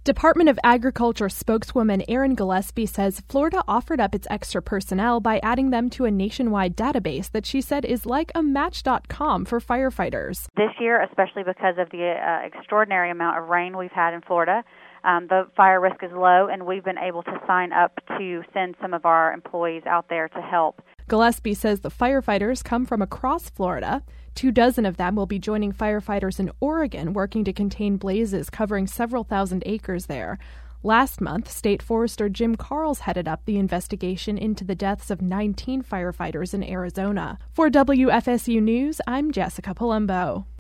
Department of Agriculture spokeswoman Erin Gillespie says Florida offered up its extra personnel by adding them to a nationwide database that she said is like a Match.com for firefighters. This year, especially because of the extraordinary amount of rain we've had in Florida, the fire risk is low, and we've been able to sign up to send some of our employees out there to help. Gillespie says the firefighters come from across Florida. 24 of them will be joining firefighters in Oregon working to contain blazes covering several thousand acres there. Last month, State Forester Jim Carls headed up the investigation into the deaths of 19 firefighters in Arizona. For WFSU News, I'm Jessica Palumbo.